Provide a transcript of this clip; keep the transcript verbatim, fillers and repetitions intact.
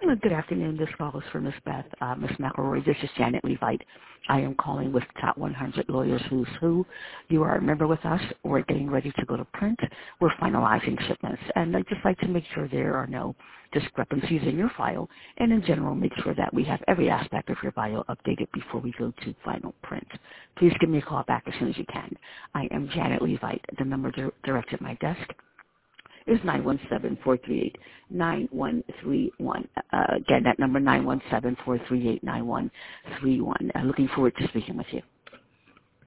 Uh, Good afternoon. This call is for Miss Beth. Uh, Miss McElroy, this is Janet Levite. I am calling with Top one hundred Lawyers Who's Who. You are a member with us. We're getting ready to go to print. We're finalizing shipments. And I'd just like to make sure there are no discrepancies in your file. And in general, make sure that we have every aspect of your file updated before we go to final print. Please give me a call back as soon as you can. I am Janet Levite. The number dir- direct at my desk is nine one seven, four three eight, nine one three one. Uh, again, that number nine one seven, four three eight, nine one three one. Uh, looking forward to speaking with you.